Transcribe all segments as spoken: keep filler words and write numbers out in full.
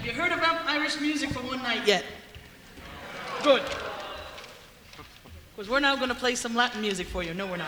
Have you heard about Irish music for one night yet? Good. Because we're now going to play some Latin music for you. No, we're not.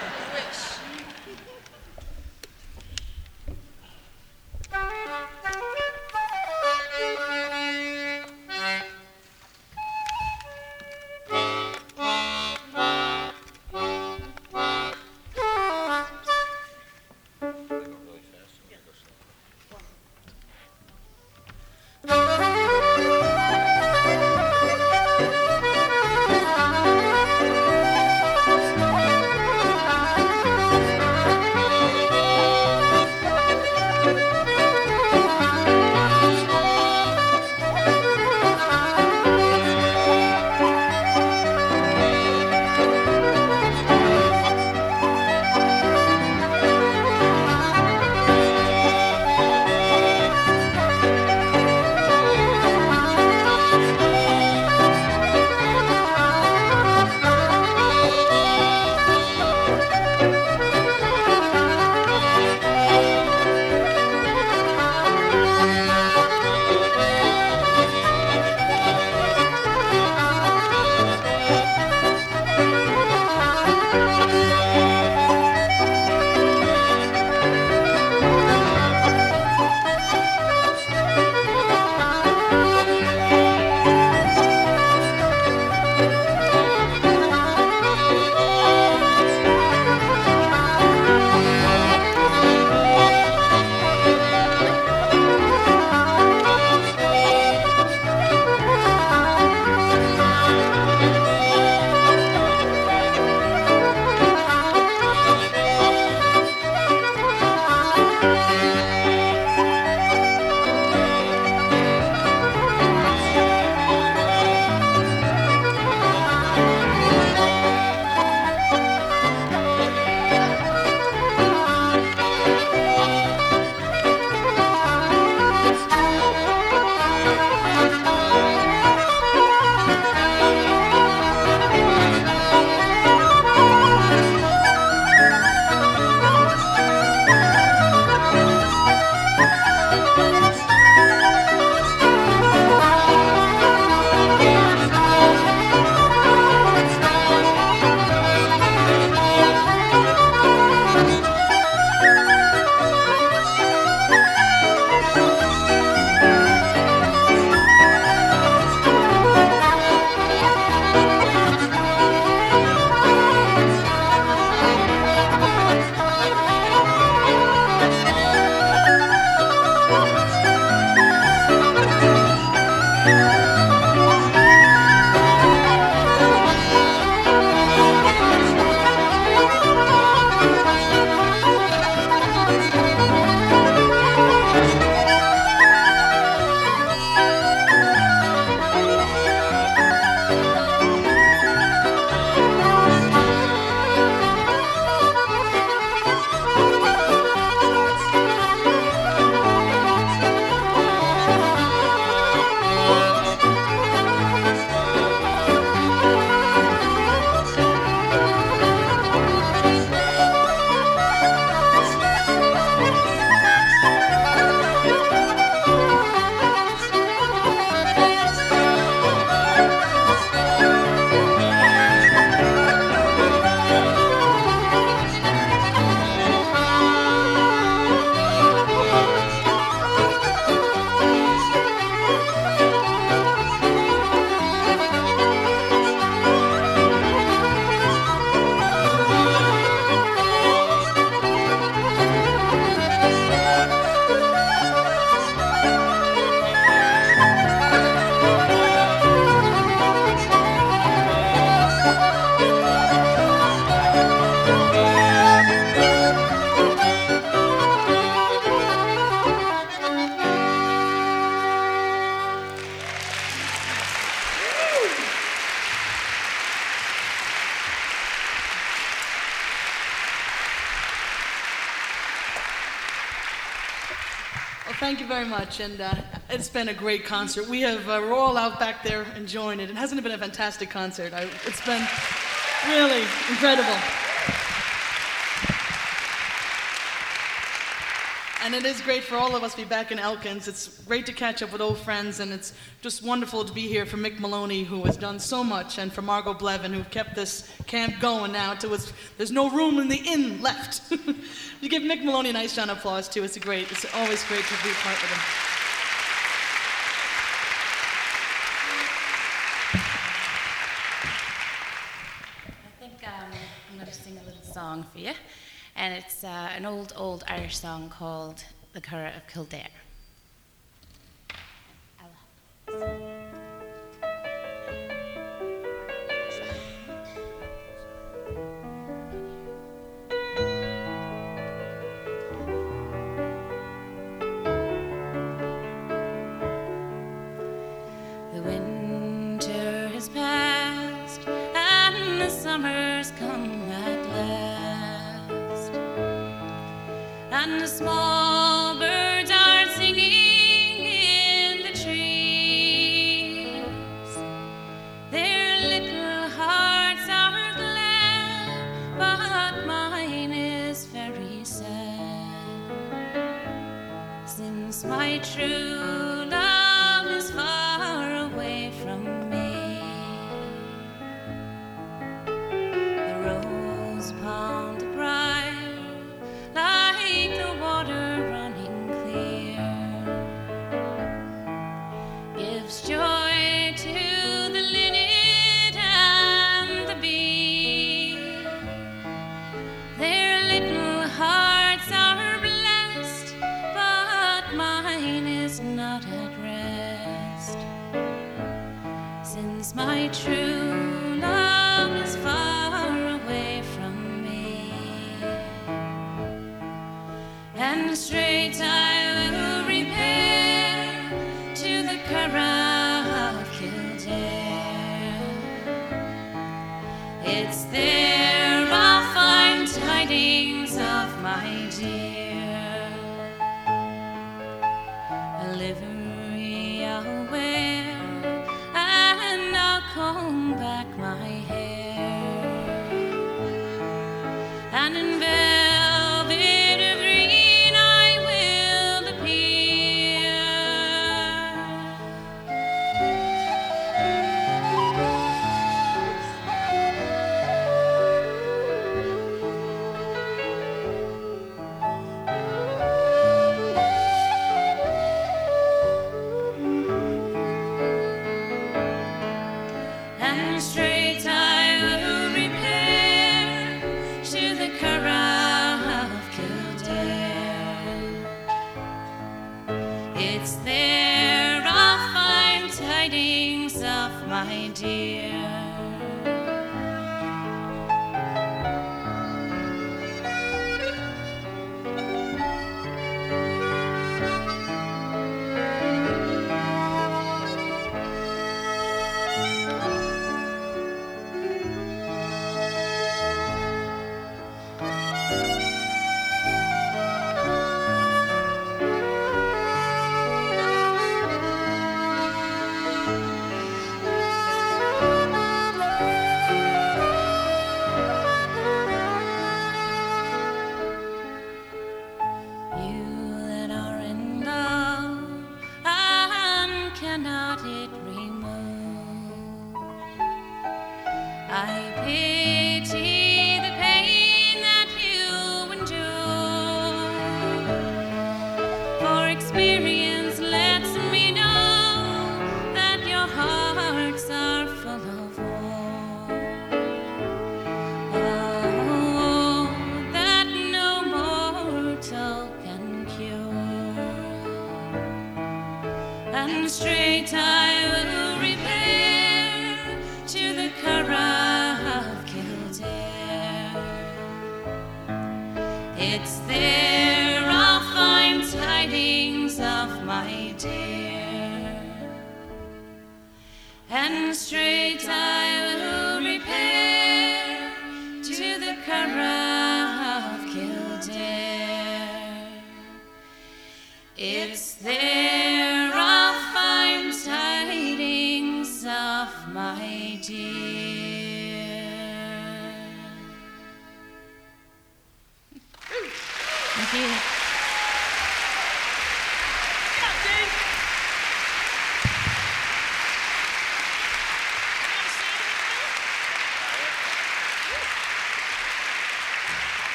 Thank you very much, and uh, it's been a great concert. We have, uh, we're all out back there enjoying it. It hasn't it been a fantastic concert? I, it's been really incredible. And it is great for all of us to be back in Elkins. It's great to catch up with old friends, and it's just wonderful to be here for Mick Maloney, who has done so much, and for Margot Blevin, who kept this camp going now until it's, there's no room in the inn left. You give Mick Maloney a nice round of applause, too. It's a great, it's always great to be part with him. I think um, I'm going to sing a little song for you. And it's uh, an old, old Irish song called The Curragh of Kildare. The winter has passed and the summer's come at last, and the small birds are singing in the trees. Their little hearts are glad, but mine is very sad, since my true love is far away from me. The rose palm, the briar, like the water running clear, gives joy to the linnet and the bee. Their little hearts are blessed, but mine is not at rest, since my true love is far away from me. And straight I will repair to the Curragh of Kildare. It's there I'll find tidings of my dear. A livery I'll wear, and I'll comb back my hair, and in velvet of green I will appear. And straight I will repair to the Curragh of Kildare. It's there I'll find tidings of my dear. You that are in love, and cannot it remove, I pity the pain that you endure, for experience lets me know that your hearts are full of woe. Oh, that no mortal can cure. And straight I will repair to the Curragh of Kildare. It's there I'll find tidings of my dear. And straight I will repair to the Curragh of Kildare. It's there I'll find tidings of my dear. Thank you.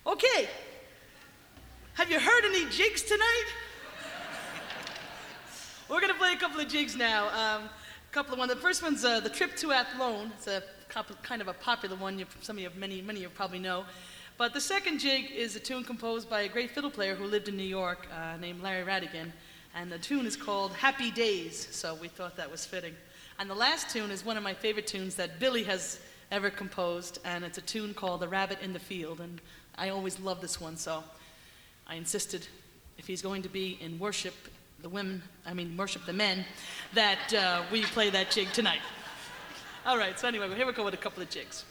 Okay. Have you heard any jigs tonight? We're going to play a couple of jigs now. Um, a couple of one. The first one's uh, the Trip to Athlone. It's a kind of a popular one. You, some of you, many, many of you probably know. But the second jig is a tune composed by a great fiddle player who lived in New York uh, named Larry Radigan. And the tune is called Happy Days, so we thought that was fitting. And the last tune is one of my favorite tunes that Billy has ever composed, and it's a tune called The Rabbit in the Field. And I always love this one, so I insisted if he's going to be in worship, the women, I mean worship the men, that uh, we play that jig tonight. All right, so anyway, here we go with a couple of jigs.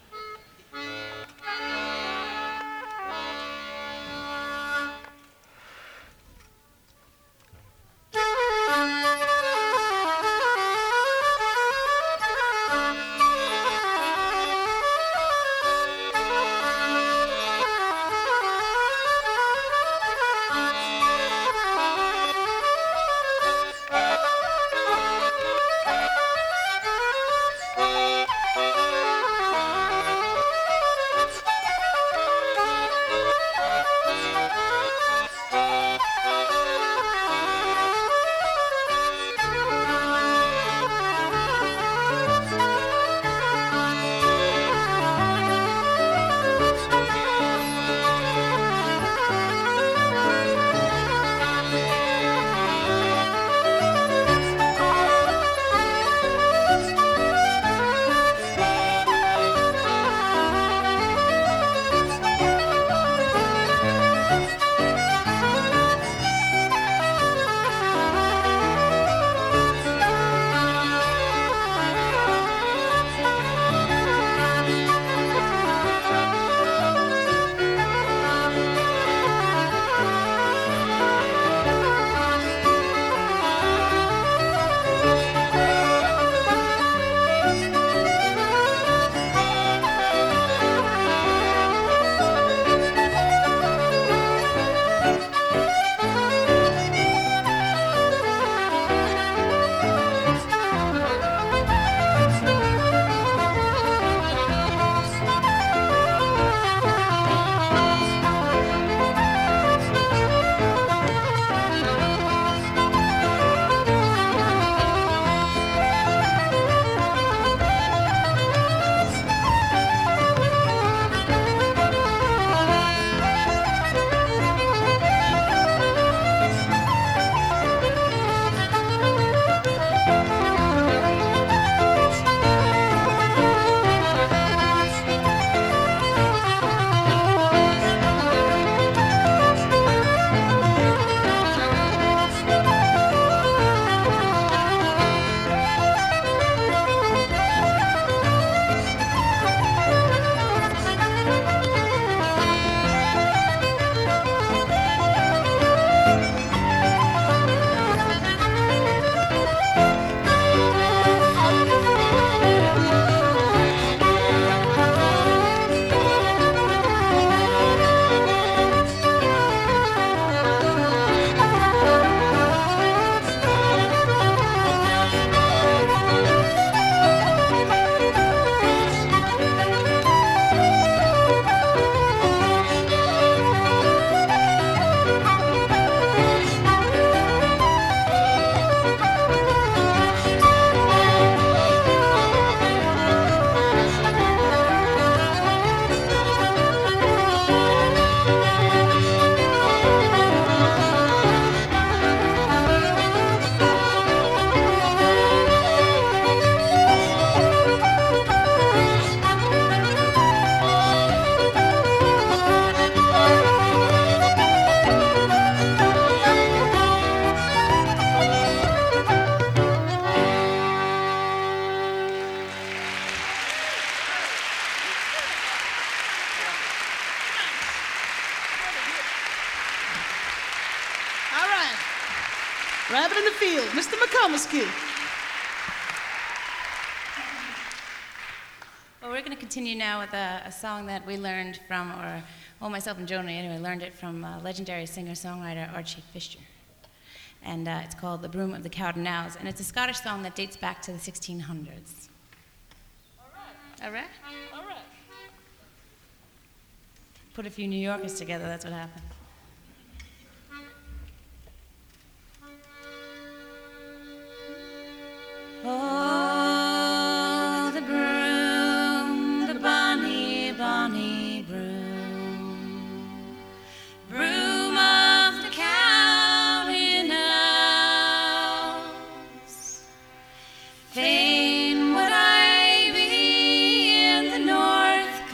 Rabbit in the Field, Mister McComiskey. Well, we're going to continue now with a, a song that we learned from, or well, myself and Joni anyway, learned it from uh, legendary singer-songwriter Archie Fisher. And uh, it's called The Broom of the Cowdenails, and it's a Scottish song that dates back to the sixteen hundreds. All right. All right? All right. put a few New Yorkers together, that's what happened. Oh, the broom, the bonny, bonny broom, broom of the counting house. Fain would I be in the north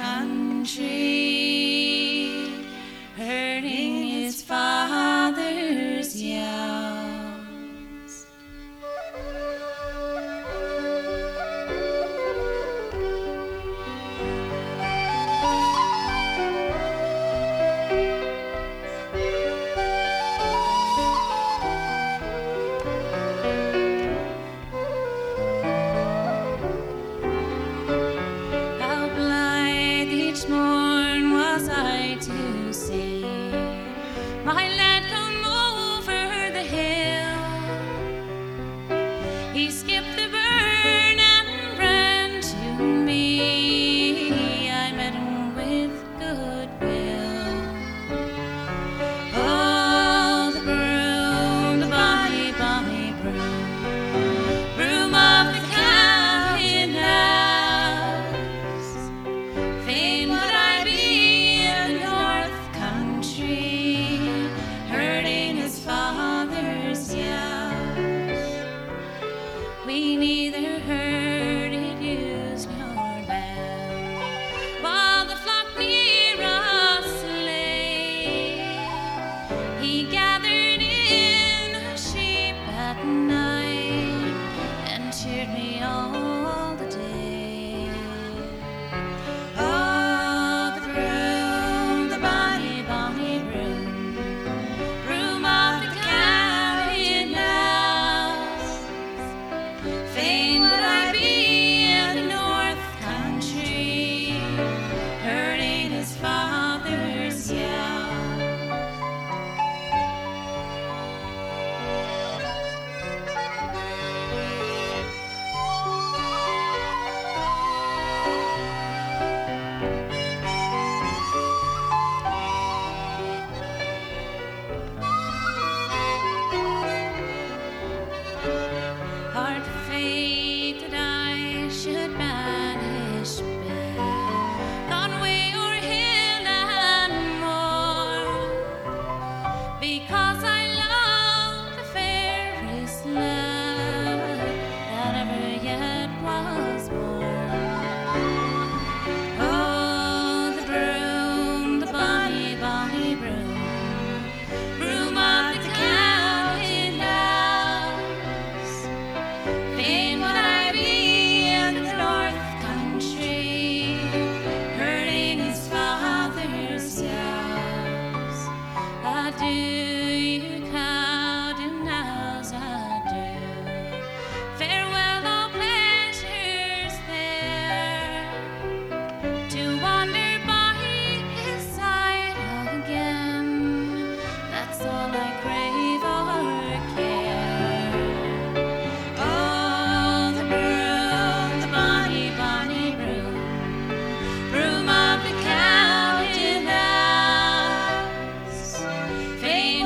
country, herding his father's ewes. My lad come over the hill. He skipped the burn and ran to me. I met him with goodwill. Oh, the broom, the bonny, bonny broom, broom of the counting house. Fain would I be in the north country, herding his father's ewes. We neither herded ewes nor bound, while the flock near us lay. He gathered in the sheep at night and cheered me all the day. Oh, the broom, the bonny, bonny broom, broom of the counting house. Fain would I be in the north country, herding his father's ewes. Hard fate that I should banish be, Conway or hill and moor, because I love the fairest love that ever yet was born. Oh, the broom, the bonny, bonny broom, broom of the counting house. Fain would I be in the north country, herding his father's ewes. Adieu, Cowden House, adieu. Farewell, all pleasures there, to wander by his side again. That's all I crave or care. Oh, the broom, the bonny, bonny broom, broom of the counting house. Fain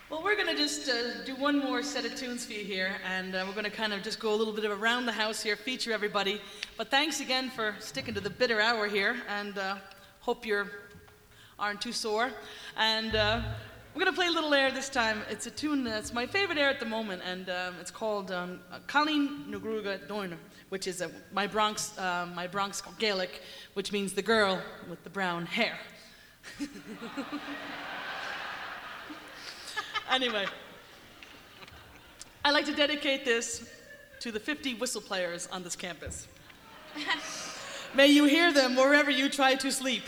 Well, we're going to just uh, do one more set of tunes for you here, and uh, we're going to kind of just go a little bit of around the house here, feature everybody. But thanks again for sticking to the bitter hour here, and uh, hope you aren't too sore. And uh, we're going to play a little air this time. It's a tune that's my favorite air at the moment, and um, it's called um, Colleen Nugruga Doina, which is uh, my Bronx, uh, my Bronx Gaelic, which means the girl with the brown hair. Anyway, I'd like to dedicate this to the fifty whistle players on this campus. May you hear them wherever you try to sleep.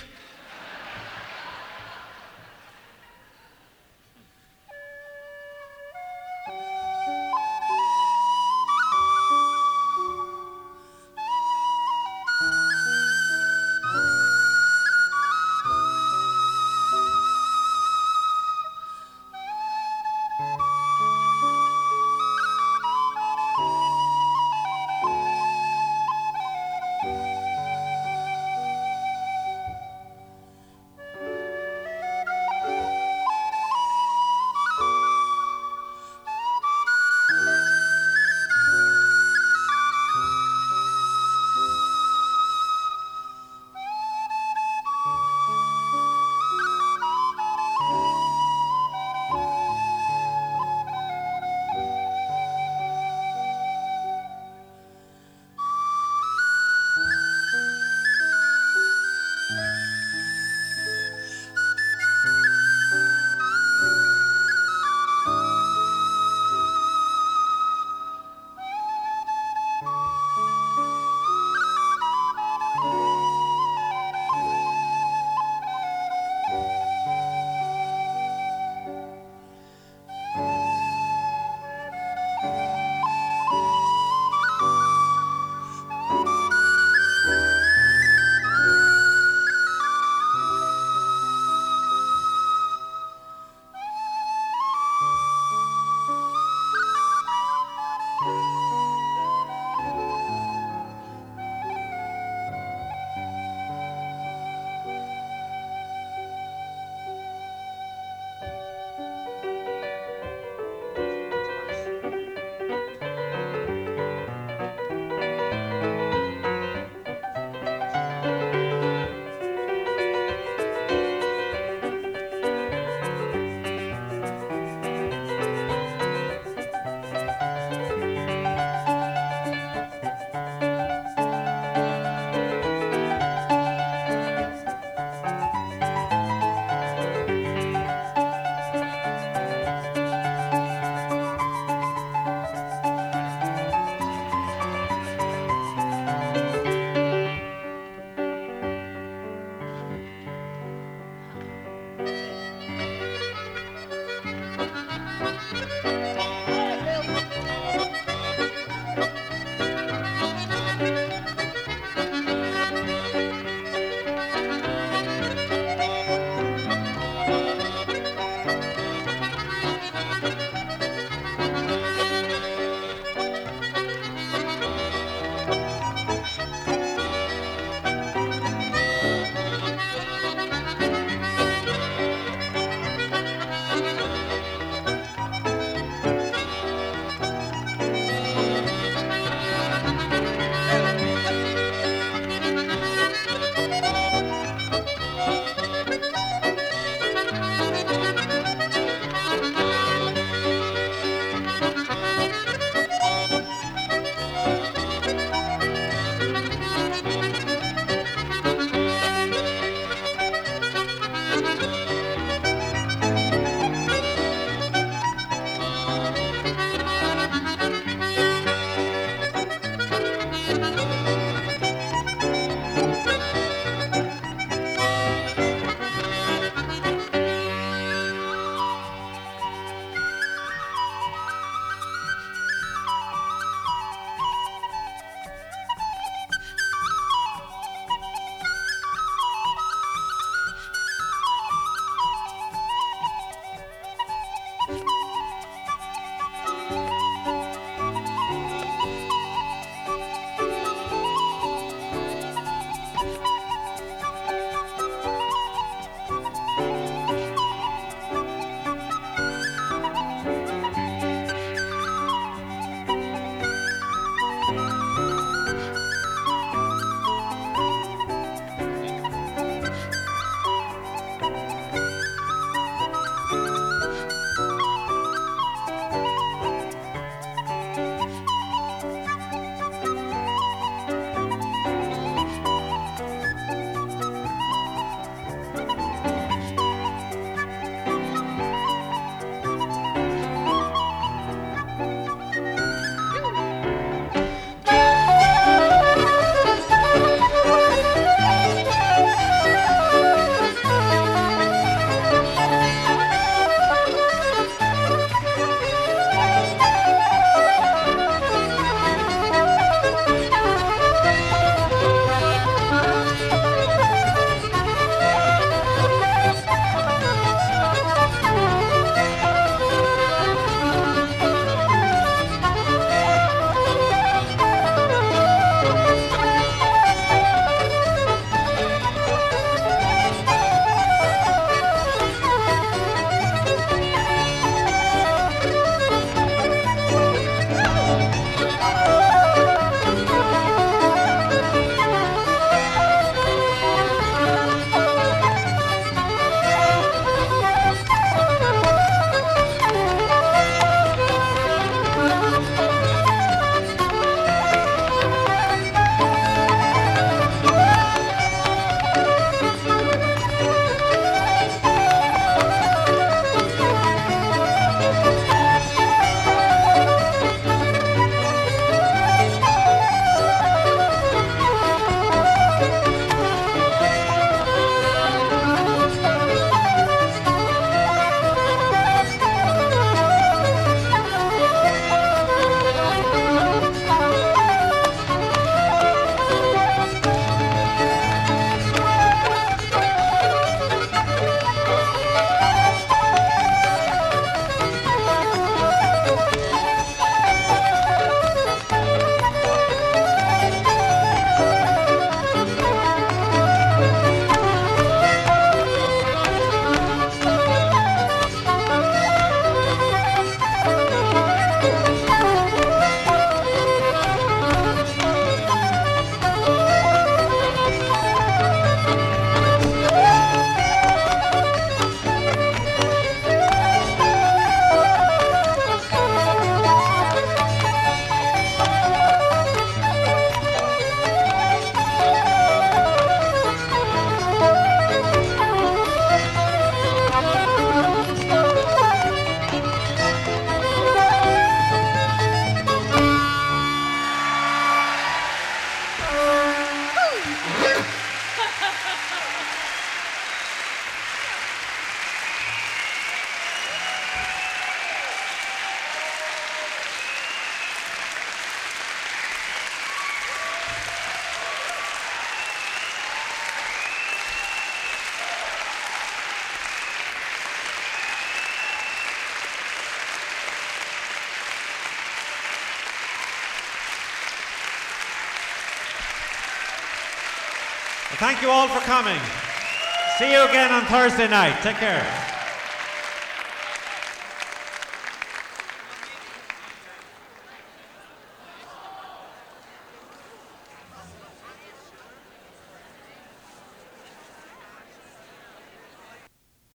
Thank you all for coming. See you again on Thursday night. Take care.